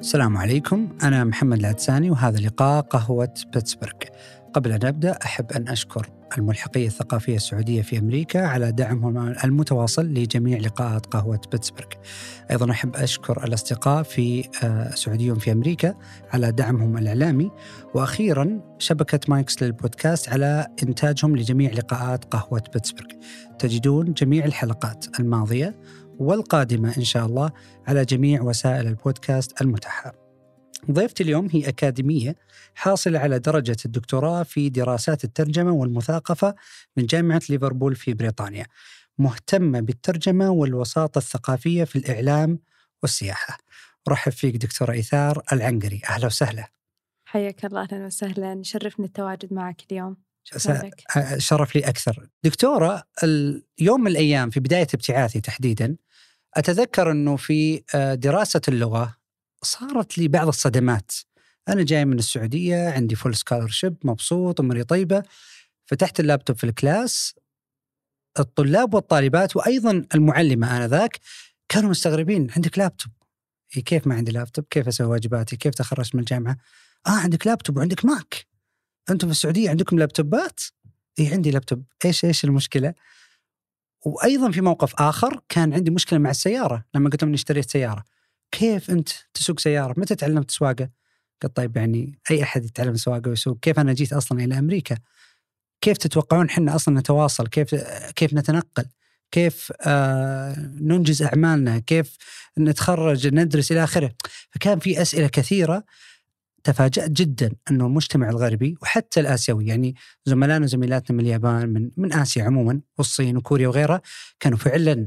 السلام عليكم، أنا محمد العدساني وهذا لقاء قهوة بيتسبرغ. قبل أن نبدأ أحب أن أشكر الملحقية الثقافية السعودية في أمريكا على دعمهم المتواصل لجميع لقاءات قهوة بيتسبرغ. أيضا أحب أشكر الأصدقاء في سعوديون في أمريكا على دعمهم الإعلامي، وأخيرا شبكة مايكس للبودكاست على إنتاجهم لجميع لقاءات قهوة بيتسبرغ. تجدون جميع الحلقات الماضية والقادمة إن شاء الله على جميع وسائل البودكاست المتاحة. ضيفتي اليوم هي أكاديمية حاصلة على درجة الدكتوراه في دراسات الترجمة والمثاقفة من جامعة ليفربول في بريطانيا، مهتمة بالترجمة والوساطة الثقافية في الإعلام والسياحة. رحب فيك دكتورة إيثار العنقري، أهلا وسهلا. حياك الله، أهلا وسهلا، شرفني التواجد معك اليوم. شرف لي أكثر. دكتورة، اليوم من الأيام في بداية ابتعاثي تحديدا أتذكر أنه في دراسة اللغة صارت لي بعض الصدمات. أنا جاي من السعودية، عندي فول سكولرشيب، مبسوط أموري طيبة، فتحت اللابتوب في الكلاس، الطلاب والطالبات وأيضا المعلمة آنذاك كانوا مستغربين، عندك لابتوب؟ كيف ما عندي لابتوب؟ كيف أسوي واجباتي؟ كيف تخرجت من الجامعة؟ عندك لابتوب وعندك ماك، أنتم في السعودية عندكم لابتوبات؟ عندي لابتوب. إيش المشكلة؟ وأيضا في موقف آخر كان عندي مشكلة مع السيارة، لما قلت لهم اشتريت سيارة. كيف أنت تسوق سيارة؟ متى تعلمت سواقة؟ قلت طيب يعني أي أحد يتعلم سواقة ويسوق، كيف أنا جيت أصلا إلى أمريكا؟ كيف تتوقعون حنا أصلا نتواصل؟ كيف نتنقل؟ كيف ننجز أعمالنا؟ كيف نتخرج ندرس إلى آخره؟ فكان في أسئلة كثيرة. تفاجأت جدا أنه المجتمع الغربي وحتى الآسيوي، يعني زملائنا وزميلاتنا من اليابان، من آسيا عموما والصين وكوريا وغيرها، كانوا فعلا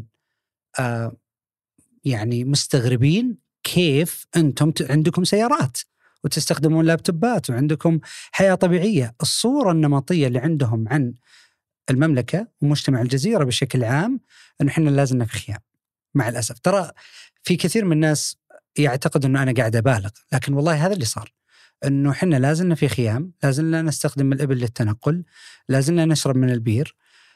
يعني مستغربين كيف أنتم عندكم سيارات وتستخدمون لابتوبات وعندكم حياة طبيعية. الصورة النمطية اللي عندهم عن المملكة ومجتمع الجزيرة بشكل عام أنه إحنا لازلنا في خيام. مع الأسف ترى في كثير من الناس يعتقد أنه أنا قاعد أبالغ، لكن والله هذا اللي صار، أنه إحنا لازلنا في خيام، لازلنا نستخدم الإبل للتنقل، لازلنا نشرب من البير.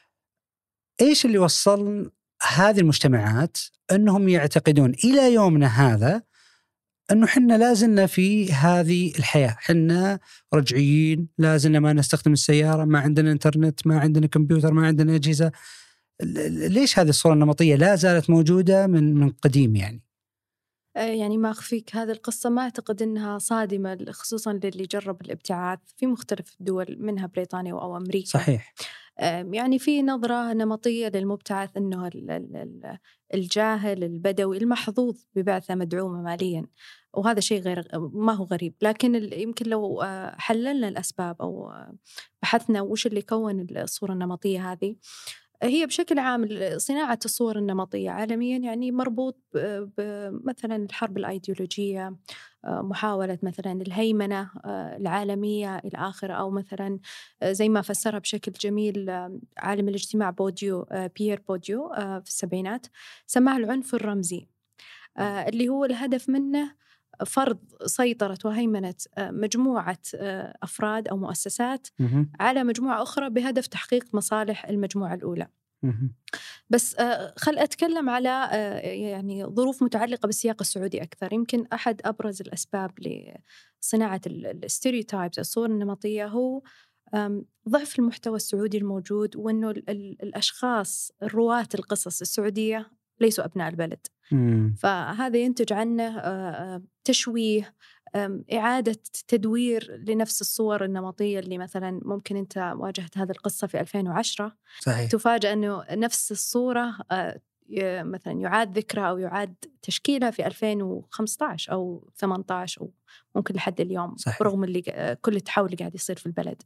إيش اللي وصل هذه المجتمعات أنهم يعتقدون إلى يومنا هذا أنه حنا لازلنا في هذه الحياة، حنا رجعيين، لازلنا ما نستخدم السيارة، ما عندنا إنترنت، ما عندنا كمبيوتر، ما عندنا أجهزة؟ ليش هذه الصورة النمطية لا زالت موجودة من قديم يعني؟ يعني ما أخفيك، هذه القصة ما أعتقد أنها صادمة، خصوصا للي جرب الابتعاث في مختلف الدول منها بريطانيا أو أمريكا. صحيح. يعني في نظرة نمطية للمبتعث أنه الجاهل البدوي المحظوظ ببعثة مدعومة ماليا، وهذا شيء ما هو غريب. لكن يمكن لو حللنا الأسباب أو بحثنا وش اللي كون الصورة النمطية هذه، هي بشكل عام صناعة الصور النمطية عالميا يعني مربوط بمثلا الحرب الأيديولوجية، محاولة مثلا الهيمنة العالمية إلى آخره، أو مثلا زي ما فسرها بشكل جميل عالم الاجتماع بيير بوديو في السبعينات، سماه العنف الرمزي، اللي هو الهدف منه فرض سيطرة وهيمنة مجموعة أفراد أو مؤسسات على مجموعة أخرى بهدف تحقيق مصالح المجموعة الأولى. بس خل أتكلم على يعني ظروف متعلقة بالسياق السعودي أكثر. يمكن أحد أبرز الأسباب لصناعة الستيريوتايبز الصور النمطية هو ضعف المحتوى السعودي الموجود، وأنه الأشخاص رواة القصص السعودية ليسوا أبناء البلد. فهذا ينتج عنه تشويه، إعادة تدوير لنفس الصور النمطية اللي مثلا ممكن أنت واجهت هذه القصة في 2010. صحيح. تفاجأ أنه نفس الصورة مثلا يعاد ذكرها أو يعاد تشكيلها في 2015 أو 18 أو ممكن لحد اليوم. صحيح. رغم اللي كل التحول اللي قاعد يصير في البلد.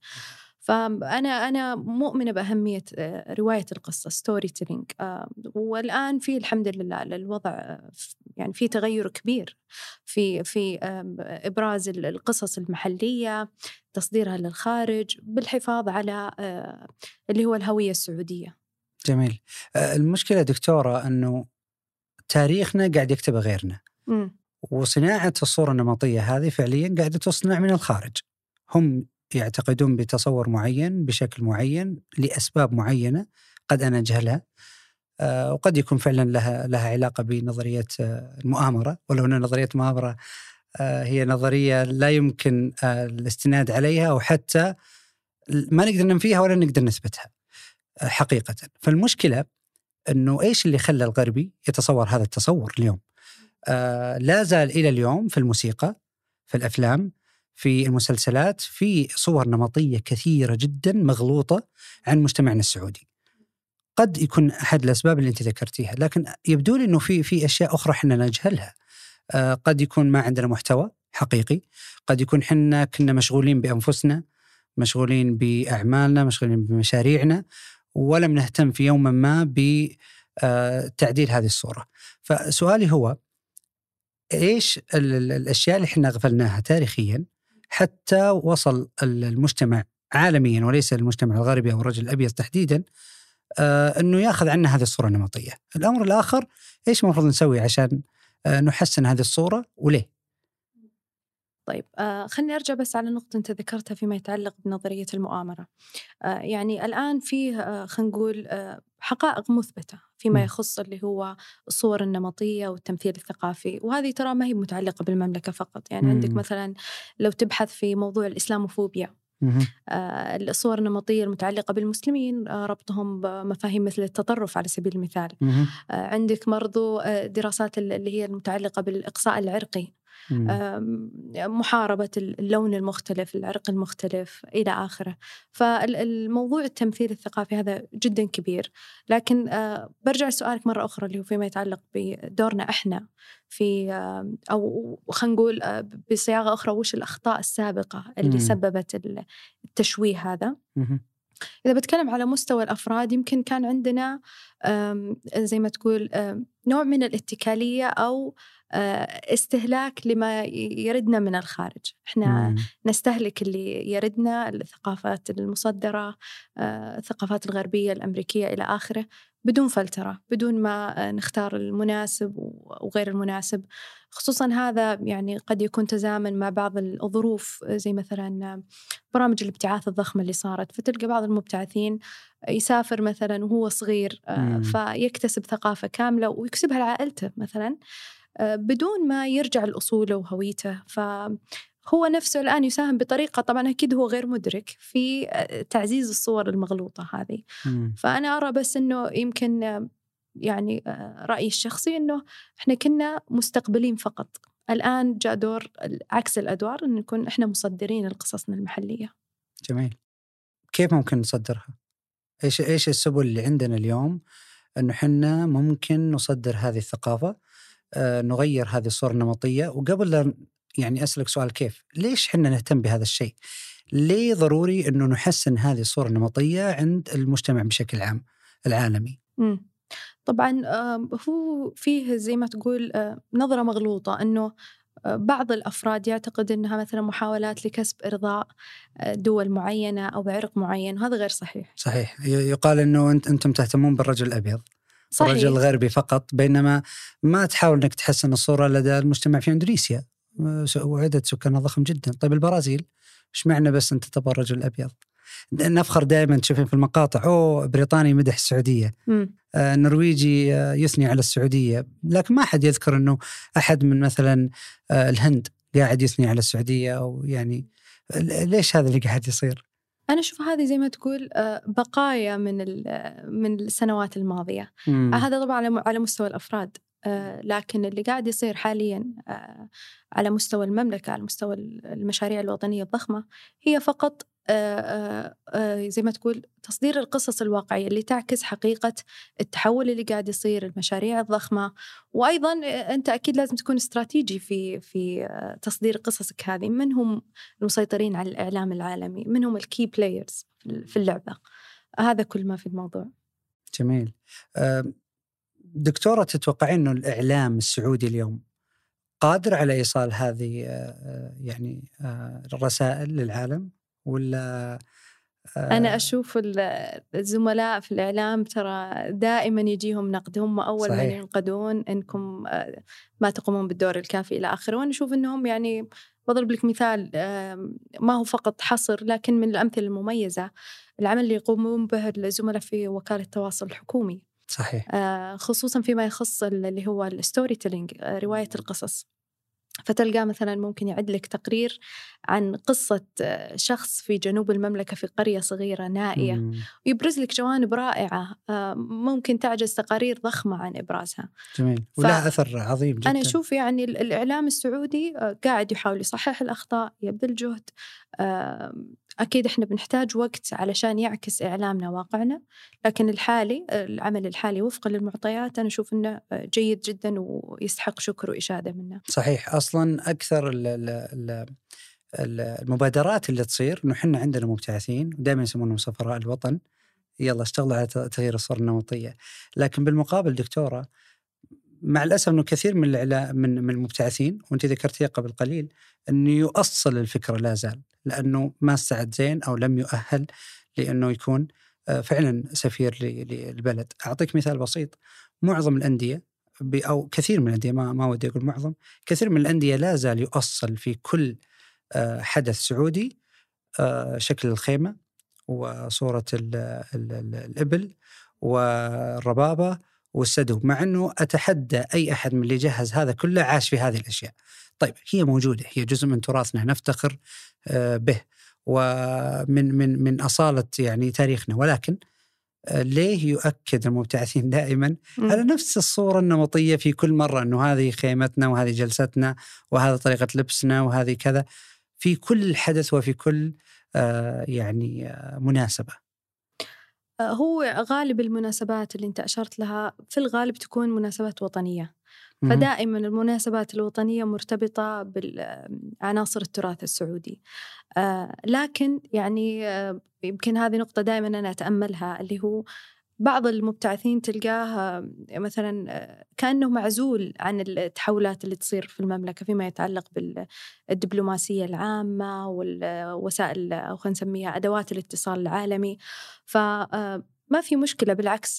فأنا مؤمنة بأهمية رواية القصة ستوري تيلينج، والآن في الحمد لله الوضع يعني في تغير كبير في إبراز القصص المحلية، تصديرها للخارج بالحفاظ على اللي هو الهوية السعودية. جميل. المشكلة دكتورة أنه تاريخنا قاعد يكتبه غيرنا، وصناعة الصورة النمطية هذه فعليا قاعدة تصنع من الخارج. هم يعتقدون بتصور معين بشكل معين لأسباب معينة قد أنا أجهلها، وقد يكون فعلا لها علاقة بنظرية المؤامرة، ولو أن نظرية المؤامرة هي نظرية لا يمكن الاستناد عليها، أو حتى ما نقدر ننفيها ولا نقدر نثبتها حقيقة. فالمشكلة أنه إيش اللي خلى الغربي يتصور هذا التصور اليوم؟ لا زال إلى اليوم في الموسيقى، في الأفلام، في المسلسلات، في صور نمطية كثيرة جدا مغلوطة عن مجتمعنا السعودي. قد يكون أحد الأسباب اللي أنت ذكرتيها، لكن يبدو لي أنه في أشياء أخرى حنا نجهلها. قد يكون ما عندنا محتوى حقيقي، قد يكون حنا كنا مشغولين بأنفسنا، مشغولين بأعمالنا، مشغولين بمشاريعنا، ولم نهتم في يوم ما بتعديل هذه الصورة. فسؤالي هو إيش الأشياء اللي حنا غفلناها تاريخيا حتى وصل المجتمع عالميا، وليس المجتمع الغربي أو الرجل الأبيض تحديدا، أنه يأخذ عنا هذه الصورة النمطية. الأمر الآخر، إيش المفروض نسوي عشان نحسن هذه الصورة وليه؟ طيب خليني أرجع بس على نقطة أنت ذكرتها فيما يتعلق بنظرية المؤامرة. يعني الآن فيه خلينا نقول حقائق مثبتة فيما يخص اللي هو الصور النمطية والتمثيل الثقافي، وهذه ترى ما هي متعلقة بالمملكة فقط. يعني عندك مثلا لو تبحث في موضوع الإسلاموفوبيا، الصور النمطية المتعلقة بالمسلمين ربطهم بمفاهيم مثل التطرف على سبيل المثال. عندك برضو دراسات اللي هي المتعلقة بالإقصاء العرقي، محاربة اللون المختلف، العرق المختلف إلى آخره. فالموضوع التمثيل الثقافي هذا جدا كبير. لكن برجع لسؤالك مرة أخرى اللي هو فيما يتعلق بدورنا إحنا في أو خلينا نقول بصياغة أخرى، وش الأخطاء السابقة اللي سببت التشويه هذا. إذا بتكلم على مستوى الأفراد، يمكن كان عندنا زي ما تقول نوع من الاتكالية أو استهلاك لما يردنا من الخارج. إحنا نستهلك اللي يردنا، الثقافات المصدرة، الثقافات الغربية الأمريكية إلى آخره، بدون فلترة، بدون ما نختار المناسب وغير المناسب. خصوصا هذا يعني قد يكون تزامن مع بعض الظروف، زي مثلا برامج الابتعاث الضخمة اللي صارت، فتلقى بعض المبتعثين يسافر مثلا وهو صغير فيكتسب ثقافة كاملة ويكسبها لعائلته مثلا بدون ما يرجع لأصوله وهويته. فهو نفسه الآن يساهم بطريقة طبعا أكيد هو غير مدرك في تعزيز الصور المغلوطة هذه. فأنا أرى بس أنه يمكن يعني رأيي الشخصي أنه إحنا كنا مستقبلين فقط، الآن جاء دور عكس الأدوار، أن نكون إحنا مصدرين لقصصنا المحلية. جميل. كيف ممكن نصدرها؟ إيش السبل اللي عندنا اليوم أنه إحنا ممكن نصدر هذه الثقافة، نغير هذه الصورة النمطية؟ وقبل يعني أسألك سؤال، كيف؟ ليش إحنا نهتم بهذا الشيء؟ ليه ضروري أنه نحسن هذه الصورة النمطية عند المجتمع بشكل عام العالمي؟ طبعا هو فيه زي ما تقول نظرة مغلوطة، أنه بعض الأفراد يعتقد أنها مثلا محاولات لكسب إرضاء دول معينة أو بعرق معين، وهذا غير صحيح. صحيح. يقال أنه أنتم تهتمون بالرجل الأبيض، صحيح، الرجل الغربي فقط، بينما ما تحاول أنك تحسن الصورة لدى المجتمع في إندونيسيا وعدد سكانها ضخم جدا. طيب البرازيل، إيش معنى بس أنت تبغى الرجل الأبيض؟ نفخر دائما تشوفين في المقاطع بريطاني مدح السعودية، النرويجي يثني على السعودية، لكن ما حد يذكر أنه أحد من مثلا الهند قاعد يثني على السعودية. أو يعني ليش هذا اللي قاعد يصير؟ أنا أشوف هذه زي ما تقول بقايا من السنوات الماضية. هذا طبعا على مستوى الأفراد، لكن اللي قاعد يصير حاليا على مستوى المملكة، على مستوى المشاريع الوطنية الضخمة، هي فقط زي ما تقول تصدير القصص الواقعية اللي تعكس حقيقة التحول اللي قاعد يصير، المشاريع الضخمة. وأيضا أنت أكيد لازم تكون استراتيجي في تصدير قصصك هذه. من هم المسيطرين على الإعلام العالمي؟ من هم الكي بلايرز في اللعبة؟ هذا كل ما في الموضوع. جميل. دكتورة، تتوقعين أنه الإعلام السعودي اليوم قادر على إيصال هذه يعني الرسائل للعالم، ولا أنا أشوف الزملاء في الإعلام ترى دائما يجيهم نقد، هم أول صحيح. من ينقدون إنكم ما تقومون بالدور الكافي إلى آخره. وأنا أشوف إنهم يعني بضرب لك مثال ما هو فقط حصر، لكن من الأمثلة المميزة العمل اللي يقومون به الزملاء في وكالة التواصل الحكومي. صحيح. خصوصا فيما يخص اللي هو الستوري تيلينج، رواية القصص. فتلقى مثلا ممكن يعد لك تقرير عن قصة شخص في جنوب المملكة في قرية صغيرة نائية، ويبرز لك جوانب رائعة ممكن تعجز تقارير ضخمة عن إبرازها. جميل، ولا أثر عظيم جدا. أنا أشوف يعني الإعلام السعودي قاعد يحاول يصحح الأخطاء، يبذل جهد. أكيد إحنا بنحتاج وقت علشان يعكس إعلامنا واقعنا، لكن العمل الحالي وفقا للمعطيات أنا أشوف إنه جيد جدا ويستحق شكر وإشادة منا. صحيح. أصلا أكثر المبادرات اللي تصير إنه إحنا عندنا مبتعثين ودائما يسمونهم سفراء الوطن، يلا اشتغلوا على تغيير الصورة النمطية. لكن بالمقابل دكتورة، مع الأسف أنه كثير من المبتعثين، وأنت ذكرتيها قبل قليل، أنه يؤصل الفكرة لا زال، لأنه ما استعد زين أو لم يؤهل لأنه يكون فعلا سفير للبلد. أعطيك مثال بسيط. معظم الأندية أو كثير من الأندية، ما ودي أقول معظم، كثير من الأندية لا زال يؤصل في كل حدث سعودي شكل الخيمة وصورة الإبل والربابة والسدو، مع أنه أتحدى أي أحد من اللي جهز هذا كله عاش في هذه الأشياء. طيب، هي موجودة، هي جزء من تراثنا نفتخر به ومن أصالة يعني تاريخنا، ولكن ليه يؤكد المبتعثين دائما على نفس الصورة النمطية في كل مرة، أنه هذه خيمتنا وهذه جلستنا وهذه طريقة لبسنا وهذه كذا في كل حدث وفي كل يعني مناسبة؟ هو غالب المناسبات اللي انت أشرت لها في الغالب تكون مناسبات وطنية، فدائما المناسبات الوطنية مرتبطة بالعناصر التراث السعودي. لكن يعني يمكن هذه نقطة دائما أنا أتأملها، اللي هو بعض المبتعثين تلقاه مثلا كأنه معزول عن التحولات اللي تصير في المملكة فيما يتعلق بالدبلوماسية العامة والوسائل، أو خلينا نسميها أدوات الاتصال العالمي. ما في مشكلة، بالعكس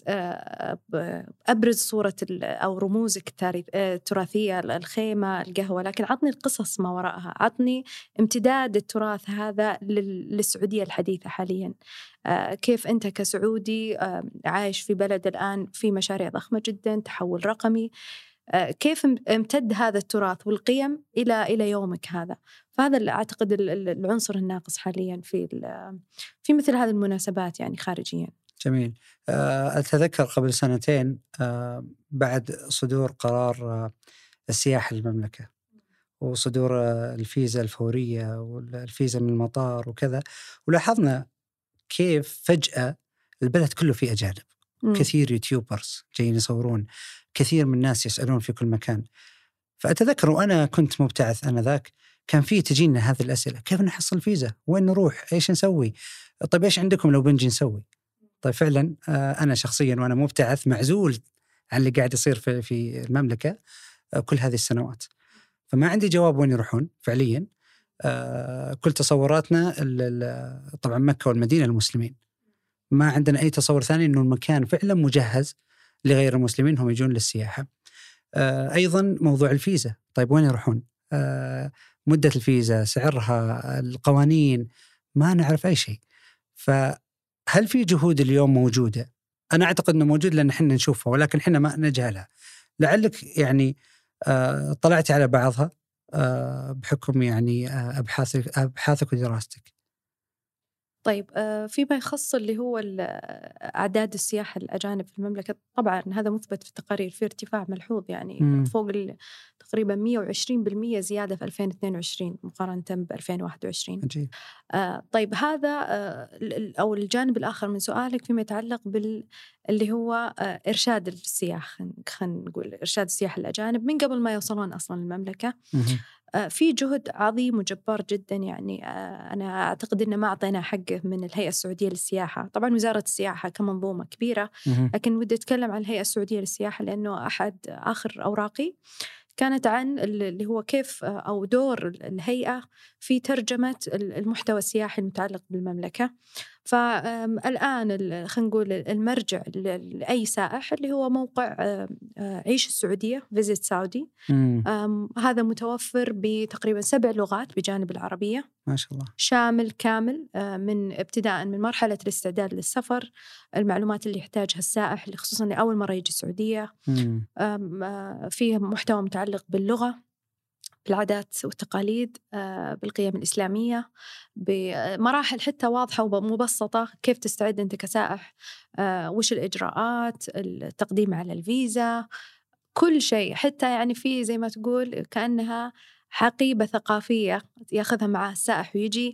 أبرز صورة أو رموزك التراثية، الخيمة، القهوة، لكن عطني القصص ما وراءها، عطني امتداد التراث هذا للسعودية الحديثة حاليا. كيف أنت كسعودي عايش في بلد الآن في مشاريع ضخمة جدا، تحول رقمي، كيف امتد هذا التراث والقيم إلى يومك هذا. فهذا اللي أعتقد العنصر الناقص حاليا في مثل هذه المناسبات يعني خارجيا. جميل. أتذكر قبل سنتين بعد صدور قرار السياحة للمملكة وصدور الفيزا الفورية والفيزا من المطار وكذا، ولاحظنا كيف فجأة البلد كله فيه أجانب. كثير يوتيوبرز جايين يصورون، كثير من الناس يسألون في كل مكان. فأتذكر وأنا كنت مبتعث آنذاك كان فيه تجينا هذه الأسئلة: كيف نحصل فيزا؟ وين نروح؟ إيش نسوي؟ طيب إيش عندكم لو بنجي نسوي؟ طيب فعلا أنا شخصيا وأنا مبتعث معزول عن اللي قاعد يصير في المملكة كل هذه السنوات، فما عندي جواب وين يروحون فعليا. كل تصوراتنا طبعا مكة والمدينة المسلمين، ما عندنا أي تصور ثاني أنه المكان فعلا مجهز لغير المسلمين هم يجون للسياحة. أيضا موضوع الفيزا، طيب وين يروحون؟ مدة الفيزا، سعرها، القوانين، ما نعرف أي شيء. فهل في جهود اليوم موجودة؟ أنا أعتقد أنه موجود لأن إحنا نشوفها، ولكن إحنا ما نجهلها. لعلك يعني طلعت على بعضها بحكم يعني أبحاثك ودراستك. طيب فيما يخص اللي هو أعداد السياح الأجانب في المملكة، طبعا هذا مثبت في التقارير، في ارتفاع ملحوظ يعني فوق تقريبا 120% زيادة في 2022 مقارنة ب 2021. عجيب. طيب هذا أو الجانب الآخر من سؤالك فيما يتعلق اللي هو إرشاد السياح، خلينا نقول إرشاد السياح الأجانب من قبل ما يوصلون أصلا المملكة. في جهد عظيم وجبار جدا يعني. أنا أعتقد أن ما أعطينا حقه من الهيئة السعودية للسياحة. طبعا وزارة السياحة كمنظومة كبيرة، لكن ودي أتكلم عن الهيئة السعودية للسياحة لأنه أحد آخر أوراقي كانت عن اللي هو كيف أو دور الهيئة في ترجمة المحتوى السياحي المتعلق بالمملكة. فالآن خلينا نقول المرجع لأي سائح اللي هو موقع عيش السعودية Visit Saudi. هذا متوفر بتقريبا 7 لغات بجانب العربية، ما شاء الله، شامل كامل من ابتداء من مرحلة الاستعداد للسفر، المعلومات اللي يحتاجها السائح اللي خصوصا لأول مرة يجي السعودية، فيه محتوى متعلق باللغة، بالعادات والتقاليد، بالقيم الإسلامية، بمراحل حتى واضحة ومبسطة، كيف تستعد أنت كسائح، وش الإجراءات، التقديم على الفيزا، كل شيء. حتى يعني في زي ما تقول كأنها حقيبة ثقافية ياخذها معاه السائح ويجي،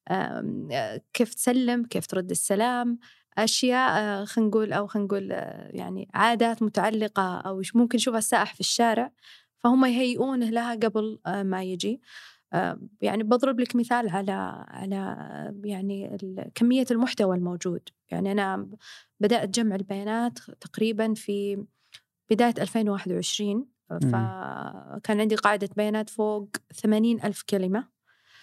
كيف تسلم، كيف ترد السلام، أشياء خلينا نقول يعني عادات متعلقة أو ممكن يشوفها السائح في الشارع، فهم يهيئونه لها قبل ما يجي. يعني بضرب لك مثال على يعني كمية المحتوى الموجود. يعني أنا بدأت جمع البيانات تقريبا في بداية 2021، فكان عندي قاعدة بيانات فوق 80,000 كلمة،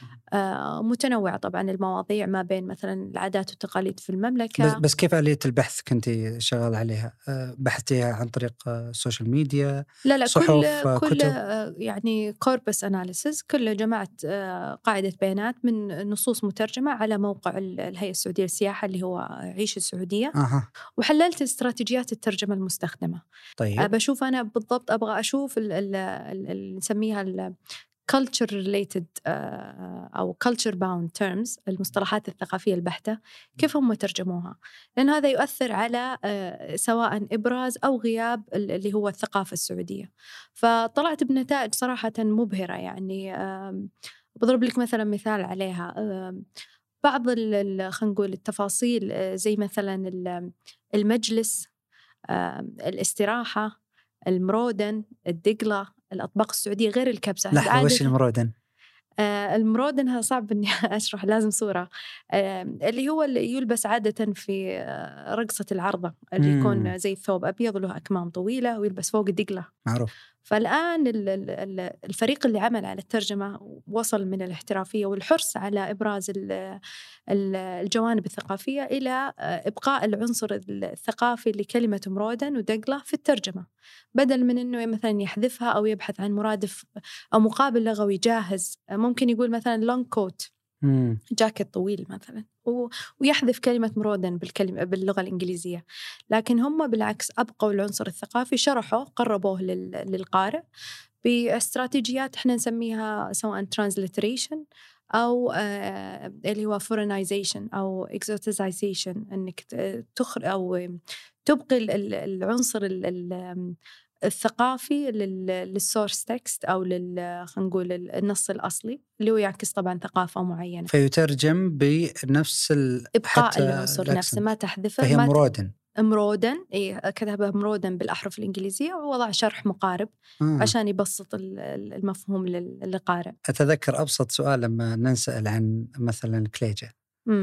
متنوعة طبعا المواضيع ما بين مثلا العادات والتقاليد في المملكة. بس كيف آلية البحث كنت شغال عليها؟ بحثتيها عن طريق السوشيال ميديا، لا صحف، كل كتب؟ يعني كوربس أناليسز، كله جمعت قاعدة بيانات من نصوص مترجمة على موقع الهيئة السعودية للسياحة اللي هو عيش السعودية. وحللت استراتيجيات الترجمة المستخدمة. طيب. بشوف أنا بالضبط أبغى أشوف نسميها culture related أو culture bound terms، المصطلحات الثقافية البحتة، كيف هم ترجموها، لأن هذا يؤثر على سواء إبراز أو غياب اللي هو الثقافة السعودية. فطلعت بنتائج صراحة مبهرة. يعني بضرب لك مثال عليها، بعض خلينا نقول التفاصيل، زي مثلا المجلس، الاستراحة، المرودن، الدقلة، الأطباق السعودية غير الكبسة. لحظة، وش المرودن؟ المرودن هذا صعب إني أشرح، لازم صورة. اللي هو اللي يلبس عادة في رقصة العرضة، اللي يكون زي الثوب أبيض له أكمام طويلة ويلبس فوق الدقلة. معروف. فالآن الفريق اللي عمل على الترجمة وصل من الاحترافية والحرص على إبراز الجوانب الثقافية إلى إبقاء العنصر الثقافي لكلمة مرودن ودقلة في الترجمة، بدل من أنه مثلا يحذفها أو يبحث عن مرادف أو مقابل لغوي جاهز. ممكن يقول مثلا لونج كوت، جاكيت طويل مثلا، ويحذف كلمة مرودن باللغة الإنجليزية. لكن هم بالعكس أبقوا العنصر الثقافي، شرحوا قربوه للقارئ باستراتيجيات احنا نسميها سواء transliteration أو اللي هو foreignization أو exoticization، أنك أو تبقي العنصر الثقافي للسورس تكست أو خلينا نقول النص الأصلي اللي هو يعكس طبعا ثقافة معينة، فيترجم بنفس إبقاء العنصر نفسه، ما تحذفه. فهي مرودن، كتبها مرودن بالأحرف الإنجليزية ووضع شرح مقارب عشان يبسط المفهوم للقارئ. أتذكر أبسط سؤال لما نسأل عن مثلا الكليجة،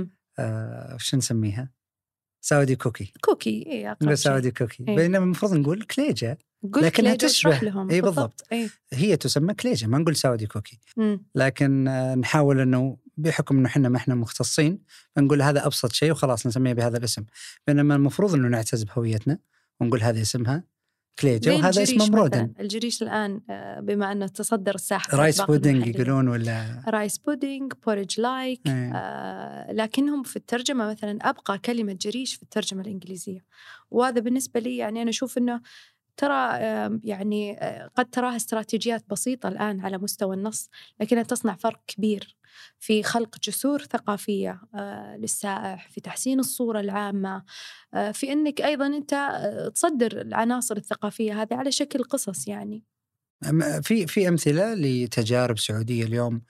وش نسميها؟ سعودي كوكي. أقرب سعودي كوكي. بينما المفروض نقول كليجة، لكنها تشبه لهم. بالضبط. هي تسمى كليجة، ما نقول سعودي كوكي. لكن نحاول أنه بحكم أنه إحنا ما إحنا مختصين نقول هذا أبسط شيء وخلاص نسميه بهذا الاسم، بينما المفروض أنه نعتز بهويتنا ونقول هذا اسمها كليجة وهذا اسمه مرودن. الجريش الآن بما أنه تصدر الساحة رايس بودينج يقولون، ولا رايس بودينج، بوريج لايك. لكنهم في الترجمة مثلا أبقى كلمة جريش في الترجمة الإنجليزية. وهذا بالنسبة لي يعني أنا أشوف أنه ترى يعني قد تراها استراتيجيات بسيطة الآن على مستوى النص، لكنها تصنع فرق كبير في خلق جسور ثقافية للسائح، في تحسين الصورة العامة، في أنك أيضا أنت تصدر العناصر الثقافية هذه على شكل قصص. يعني في أمثلة لتجارب سعودية اليوم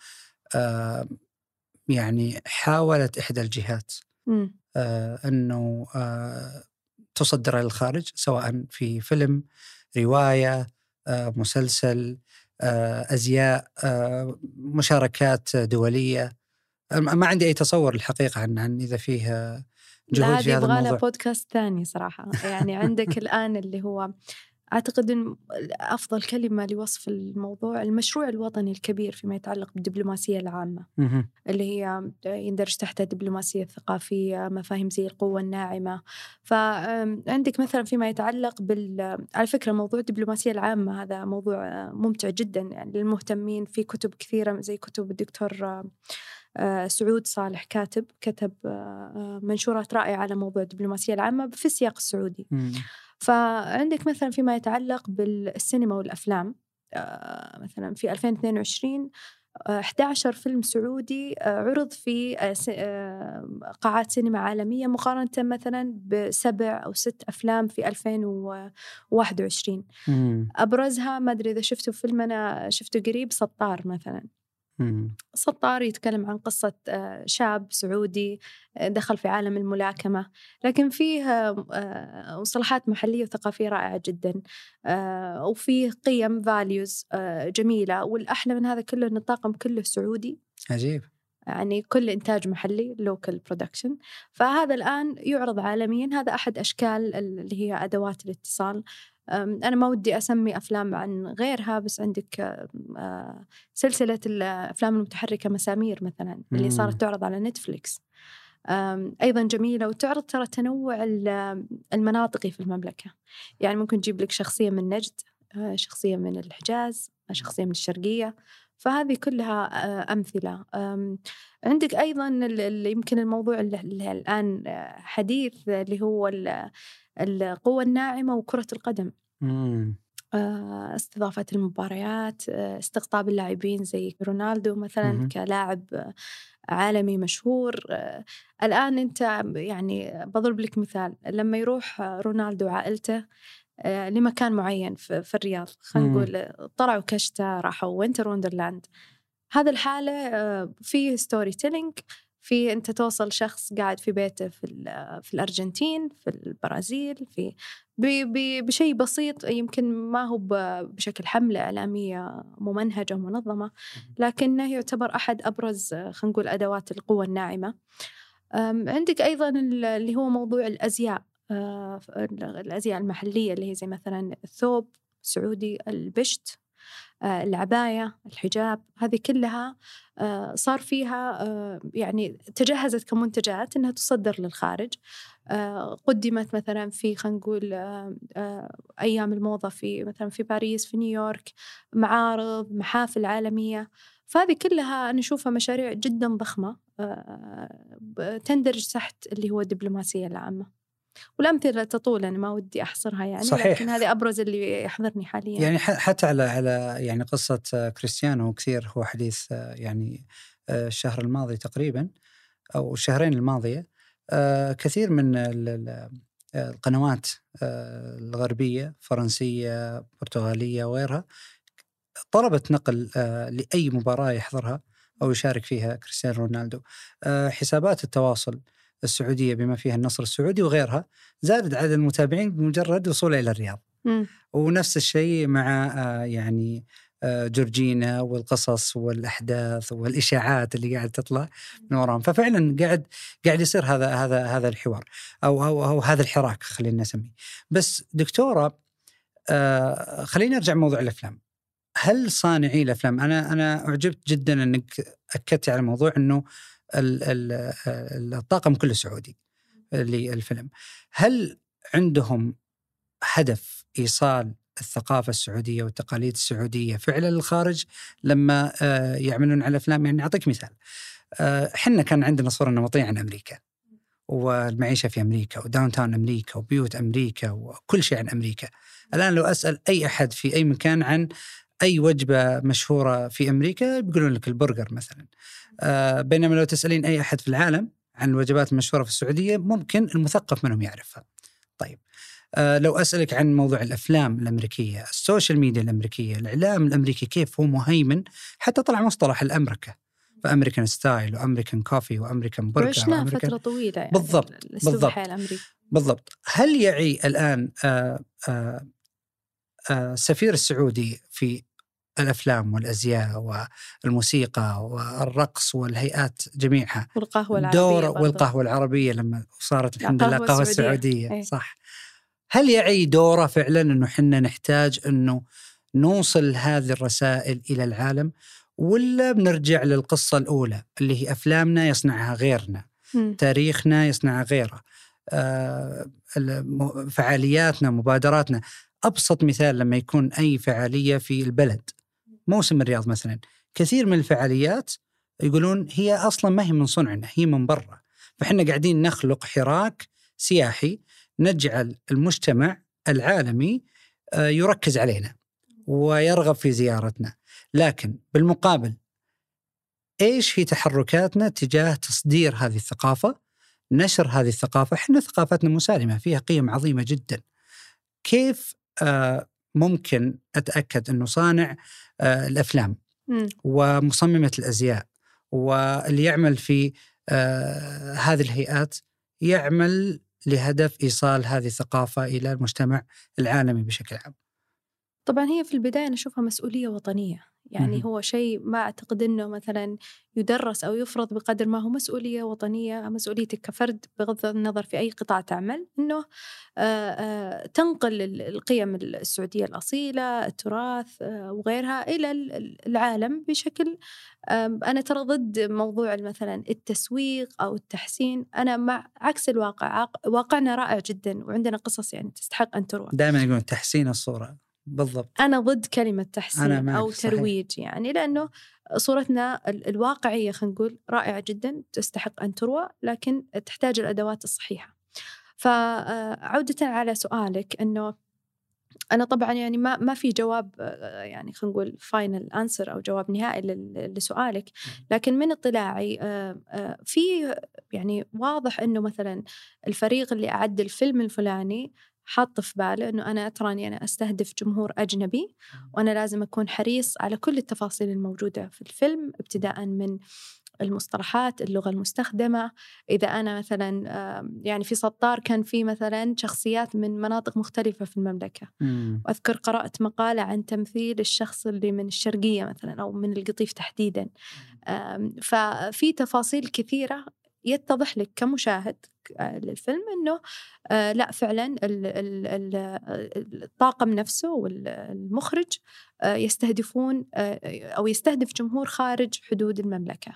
يعني حاولت إحدى الجهات أنه تصدر للخارج، سواء في فيلم، رواية، مسلسل، أزياء، مشاركات دولية. ما عندي أي تصور الحقيقة عن إذا فيه جهود في هذا الموضوع. يبغى له بودكاست ثاني صراحة. يعني عندك الآن اللي هو أعتقد أن أفضل كلمة لوصف الموضوع المشروع الوطني الكبير فيما يتعلق بالدبلوماسية العامة، اللي هي يندرج تحتها الدبلوماسية الثقافية، مفاهيم زي القوة الناعمة. فعندك مثلا فيما يتعلق على فكرة موضوع الدبلوماسية العامة هذا موضوع ممتع جدا يعني للمهتمين. في كتب كثيرة زي كتب الدكتور سعود صالح كتب منشورات رائعة على موضوع الدبلوماسية العامة في السياق السعودي. فعندك مثلا فيما يتعلق بالسينما والأفلام، مثلا في 2022 11 فيلم سعودي عرض في قاعات سينما عالمية، مقارنة مثلا ب7 أو 6 أفلام في 2021. أبرزها ما أدري إذا شفتوا فيلم أنا شفته قريب، سطار مثلا. سطار يتكلم عن قصة شاب سعودي دخل في عالم الملاكمة، لكن فيه مصطلحات محلية وثقافية رائعة جدا، وفيه قيم values جميلة. والأحلى من هذا كله أن الطاقم كله سعودي. عجيب. يعني كل إنتاج محلي local production. فهذا الآن يعرض عالميا. هذا أحد أشكال اللي هي أدوات الاتصال. أنا ما ودي أسمي أفلام عن غيرها، بس عندك سلسلة الأفلام المتحركة مسامير مثلا اللي صارت تعرض على نتفليكس، أيضا جميلة، وتعرض ترى تنوع المناطقي في المملكة. يعني ممكن تجيب لك شخصية من نجد، شخصية من الحجاز، شخصية من الشرقية. فهذه كلها أمثلة. عندك أيضا اللي يمكن الموضوع اللي الآن حديث اللي هو القوة الناعمة وكرة القدم. استضافة المباريات، استقطاب اللاعبين زي رونالدو مثلا كلاعب عالمي مشهور. الآن أنت يعني بضرب لك مثال، لما يروح رونالدو وعائلته لمكان معين في الرياض، خلينا نقول طلعوا كشتة، راحوا وينتر وندرلاند، هذا الحالة في ستوري تيلينج، في أنت توصل شخص قاعد في بيته في الأرجنتين، في البرازيل، بشيء بسيط، يمكن ما هو بشكل حملة إعلامية ممنهجة ومنظمة، لكنه يعتبر أحد أبرز خلينا نقول أدوات القوة الناعمة. عندك أيضا اللي هو موضوع الأزياء، الأزياء المحلية اللي هي زي مثلا الثوب السعودي، البشت، العباية، الحجاب، هذه كلها صار فيها يعني تجهزت كمنتجات أنها تصدر للخارج. قدمت مثلا في خلينا نقول أيام الموضة في مثلا في باريس، في نيويورك، معارض، محافل عالمية. فهذه كلها أنا أشوفها مشاريع جدا ضخمة تندرج تحت اللي هو الدبلوماسية العامة. والأمثلة تطول، أنا ما ودي أحصرها يعني. صحيح. لكن هذه أبرز اللي يحضرني حاليا. يعني حتى على يعني قصة كريستيانو كثير هو حديث يعني الشهر الماضي تقريبا أو الشهرين الماضية، كثير من القنوات الغربية، فرنسية، برتغالية وغيرها، طلبت نقل لأي مباراة يحضرها أو يشارك فيها كريستيانو رونالدو. حسابات التواصل السعودية بما فيها النصر السعودي وغيرها زادت عدد المتابعين بمجرد وصوله إلى الرياض. ونفس الشيء مع يعني جورجينا والقصص والأحداث والإشاعات اللي قاعد تطلع من وراهم. ففعلا قاعد يصير هذا الحوار أو هذا الحراك خلينا نسميه. بس دكتورة، خلينا نرجع موضوع الأفلام. هل صانعي الأفلام، أنا أعجبت جدا أنك أكدت على موضوع أنه الطاقم كله سعودي للفيلم، هل عندهم هدف إيصال الثقافة السعودية والتقاليد السعودية فعلا للخارج لما يعملون على أفلام؟ يعني أعطيك مثال، حنا كان عندنا صورة نمطية عن أمريكا والمعيشة في أمريكا وداون تاون أمريكا وبيوت أمريكا وكل شيء عن أمريكا. الآن لو أسأل أي أحد في أي مكان عن أي وجبة مشهورة في أمريكا بيقولون لك البرجر مثلا، بينما لو تسألين أي أحد في العالم عن الوجبات المشهورة في السعودية ممكن المثقف منهم يعرفها. طيب لو أسألك عن موضوع الأفلام الأمريكية، السوشيال ميديا الأمريكية، الإعلام الأمريكي، كيف هو مهيمن، حتى طلع مصطلح الأمريكا، فأمريكان ستايل وأمريكان كوفي وأمريكان برجر. عشنا فترة طويلة يعني. بالضبط. هل يعي الآن السفير السعودي في الأفلام والأزياء والموسيقى والرقص والهيئات جميعها والقهوة العربية لما صارت الحمد لله قهوة السعودية صح، هل يعي دوره فعلا أنه حنا نحتاج أنه نوصل هذه الرسائل إلى العالم، ولا بنرجع للقصة الأولى اللي هي أفلامنا يصنعها غيرنا، تاريخنا يصنعها غيره، فعالياتنا، مبادراتنا؟ أبسط مثال لما يكون أي فعالية في البلد، موسم الرياض مثلا، كثير من الفعاليات يقولون هي أصلا ما هي من صنعنا، هي من برا، فإحنا قاعدين نخلق حراك سياحي نجعل المجتمع العالمي يركز علينا ويرغب في زيارتنا، لكن بالمقابل إيش هي تحركاتنا تجاه تصدير هذه الثقافة، نشر هذه الثقافة؟ إحنا ثقافتنا مسالمة فيها قيم عظيمة جدا. كيف ممكن أتأكد أنه صانع الأفلام ومصممة الأزياء واللي يعمل في هذه الهيئات يعمل لهدف إيصال هذه الثقافة إلى المجتمع العالمي بشكل عام؟ طبعا هي في البداية أنا أشوفها مسؤولية وطنية، يعني هو شيء ما أعتقد أنه مثلا يدرس أو يفرض بقدر ما هو مسؤولية وطنية، مسؤوليتك كفرد بغض النظر في أي قطاع تعمل، أنه تنقل القيم السعودية الأصيلة، التراث وغيرها إلى العالم بشكل. أنا ترى ضد موضوع مثلا التسويق أو التحسين، أنا مع عكس الواقع. واقعنا رائع جدا وعندنا قصص يعني تستحق أن تروى. دائما يقولون تحسين الصورة. بالضبط. أنا ضد كلمة تحسين أو صحيح. ترويج، يعني لأنه صورتنا الواقعية خلينا نقول رائعة جدا تستحق أن تروى، لكن تحتاج الأدوات الصحيحة. فعودة على سؤالك، أنه أنا طبعا يعني ما في جواب يعني خلينا نقول فاينل أنسر أو جواب نهائي لسؤالك، لكن من اطلاعي في يعني واضح أنه مثلا الفريق اللي أعد الفيلم الفلاني حاط في باله أنه أنا تراني أنا أستهدف جمهور أجنبي، وأنا لازم أكون حريص على كل التفاصيل الموجودة في الفيلم، ابتداء من المصطلحات، اللغة المستخدمة. إذا أنا مثلا يعني في سطار كان في مثلا شخصيات من مناطق مختلفة في المملكة، وأذكر قرأت مقالة عن تمثيل الشخص اللي من الشرقية مثلا أو من القطيف تحديدا. ففي تفاصيل كثيرة يتضح لك كمشاهد للفيلم أنه لا فعلا الطاقم نفسه والمخرج يستهدفون أو يستهدف جمهور خارج حدود المملكة.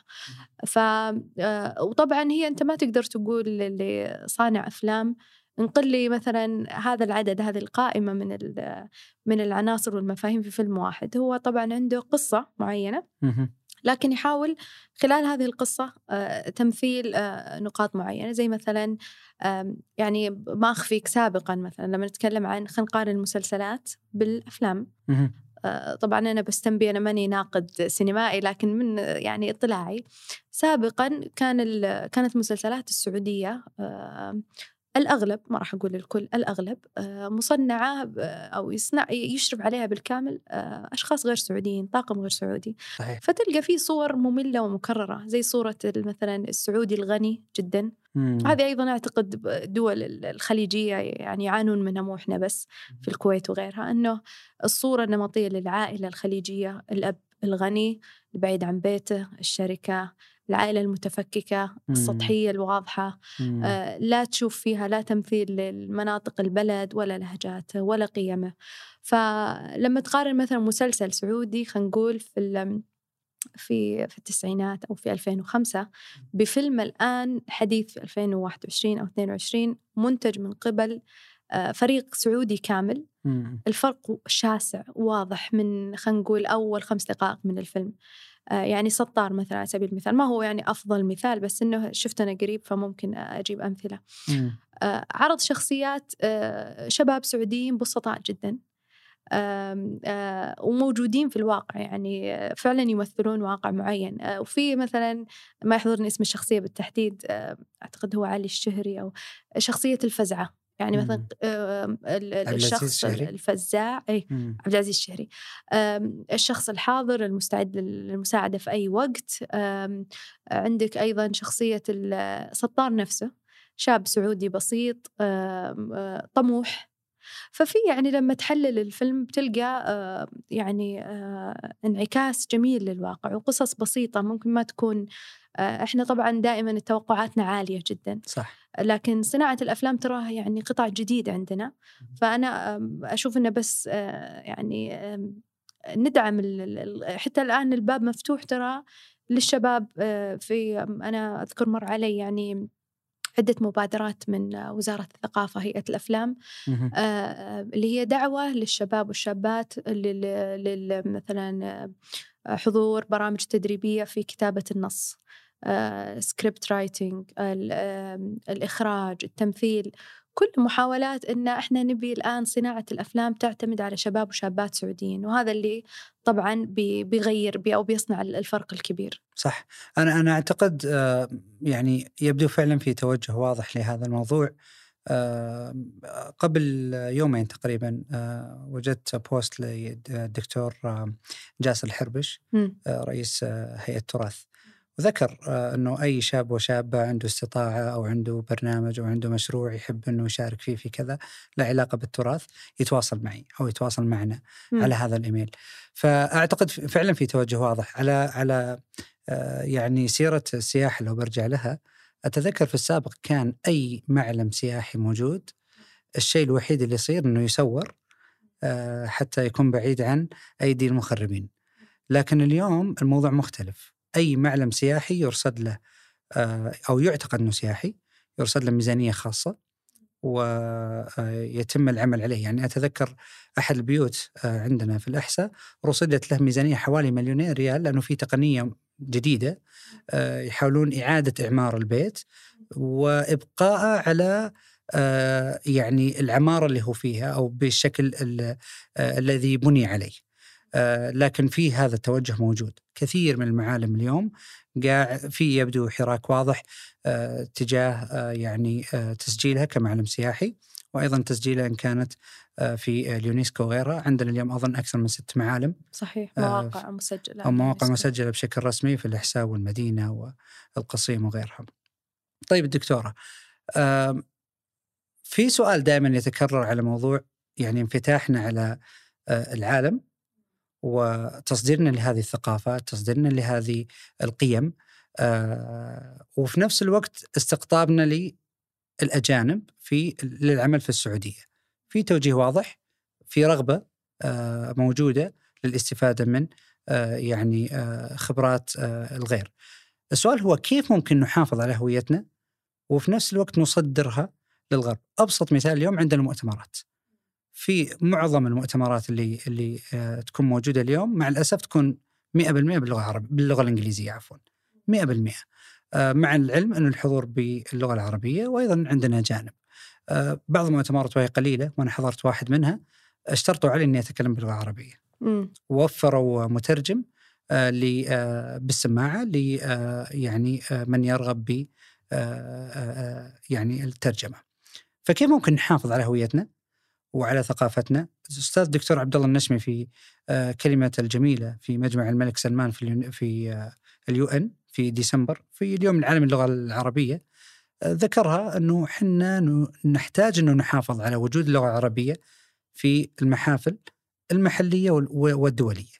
وطبعا هي أنت ما تقدر تقول لصانع أفلام انقل لي مثلا هذا العدد، هذه القائمة من العناصر والمفاهيم في فيلم واحد. هو طبعا عنده قصة معينة، لكن يحاول خلال هذه القصة تمثيل نقاط معينة، زي مثلا يعني ما أخفيك سابقا مثلا لما نتكلم عن خلينا نقارن المسلسلات بالأفلام. طبعا أنا بستنبي أنا ماني ناقد سينمائي، لكن من يعني اطلاعي سابقا كانت المسلسلات السعودية الأغلب، ما راح أقول الكل، الأغلب مصنعة أو يشرف عليها بالكامل أشخاص غير سعوديين، طاقم غير سعودي. صحيح. فتلقى فيه صور مملة ومكررة، زي صورة مثلا السعودي الغني جدا. هذه أيضا أعتقد الدول الخليجية يعني يعانون منها، مو إحنا بس، في الكويت وغيرها، أنه الصورة النمطية للعائلة الخليجية، الأب الغني البعيد عن بيته، الشركة، العائلة المتفككة، السطحية الواضحة، لا تشوف فيها لا تمثيل للمناطق البلد ولا لهجاته ولا قيمه. فلما تقارن مثلا مسلسل سعودي خلينا نقول في التسعينات أو في 2005 بفيلم الآن حديث في 2021 أو 22 منتج من قبل فريق سعودي كامل، الفرق شاسع واضح من خلينا نقول أول 5 دقائق من الفيلم. يعني سطار مثلا على سبيل المثال، ما هو يعني أفضل مثال، بس إنه شفت أنا قريب فممكن أجيب أمثلة. عرض شخصيات شباب سعوديين بسطاء جدا، وموجودين في الواقع، يعني فعلا يمثلون واقع معين. وفي مثلا ما يحضرني اسم الشخصية بالتحديد، أعتقد هو علي الشهري، أو شخصية الفزعة، يعني مثلا الشخص الفزاع، أي عبد العزيز الشهري، الشخص الحاضر المستعد للمساعدة في أي وقت. عندك أيضا شخصية السطار نفسه، شاب سعودي بسيط طموح. ففي يعني لما تحلل الفيلم بتلقى يعني انعكاس جميل للواقع، وقصص بسيطة ممكن ما تكون. احنا طبعا دائما توقعاتنا عالية جدا، صح، لكن صناعة الأفلام تراها يعني قطع جديدة عندنا. فأنا أشوف إنه بس يعني ندعم حتى الآن الباب مفتوح ترى للشباب. أنا أذكر مر علي يعني عدة مبادرات من وزارة الثقافة، هيئة الأفلام، اللي هي دعوة للشباب والشابات مثلا حضور برامج تدريبية في كتابة النص، سكريبت رايتنج، الإخراج، التمثيل. كل محاولات إن إحنا نبي الآن صناعة الأفلام تعتمد على شباب وشابات سعوديين، وهذا اللي طبعا بيغير أو بيصنع الفرق الكبير. صح. أنا أعتقد يعني يبدو فعلا في توجه واضح لهذا الموضوع. قبل يومين تقريبا وجدت بوست للدكتور جاسر الحربش رئيس هيئة التراث، وذكر أنه أي شاب وشابة عنده استطاعة أو عنده برنامج أو عنده مشروع يحب أنه يشارك فيه في كذا لا علاقة بالتراث يتواصل معي أو يتواصل معنا على هذا الإيميل. فأعتقد فعلا في توجه واضح على يعني سيرة السياحة. لو برجع لها، أتذكر في السابق كان أي معلم سياحي موجود الشيء الوحيد اللي يصير أنه يصور حتى يكون بعيد عن أيدي المخربين. لكن اليوم الموضوع مختلف. أي معلم سياحي يرصد له أو يعتقد أنه سياحي يرصد له ميزانية خاصة ويتم العمل عليه. يعني أتذكر أحد البيوت عندنا في الأحساء رصدت له ميزانية حوالي 2,000,000 ريال، لأنه في تقنية جديدة يحاولون إعادة إعمار البيت وإبقاءه على يعني العمارة اللي هو فيها أو بالشكل الذي بني عليه. لكن في هذا التوجه موجود. كثير من المعالم اليوم في يبدو حراك واضح تجاه يعني تسجيلها كمعلم سياحي، وأيضا تسجيلها إن كانت في اليونسكو وغيرها. عندنا اليوم أظن أكثر من 6 معالم صحيح مواقع مسجلة أو مواقع مسجلة بشكل رسمي في الإحساء والمدينة والقصيم وغيرها. طيب الدكتورة، في سؤال دائما يتكرر على موضوع يعني انفتاحنا على العالم وتصديرنا لهذه الثقافات، تصديرنا لهذه القيم، وفي نفس الوقت استقطابنا للأجانب للعمل في السعودية. في توجيه واضح، في رغبة موجودة للاستفادة من يعني خبرات الغير. السؤال هو كيف ممكن نحافظ على هويتنا وفي نفس الوقت نصدرها للغرب؟ أبسط مثال اليوم عندنا المؤتمرات. في معظم المؤتمرات اللي تكون موجودة اليوم مع الأسف تكون 100% باللغة الإنجليزية، عفوا 100%، مع العلم أن الحضور باللغة العربية، وأيضا عندنا جانب بعض المؤتمرات وهي قليلة وأنا حضرت واحد منها اشترطوا علي أني أتكلم باللغة العربية، ووفروا مترجم بالسماعة يعني من يرغب ب يعني الترجمة. فكيف ممكن نحافظ على هويتنا وعلى ثقافتنا؟ الأستاذ دكتور عبد الله النشمي في كلمة الجميلة في مجمع الملك سلمان في اليو ان في ديسمبر في اليوم العالمي للغة العربية ذكرها أنه حنا نحتاج أنه نحافظ على وجود اللغة العربية في المحافل المحلية والدولية.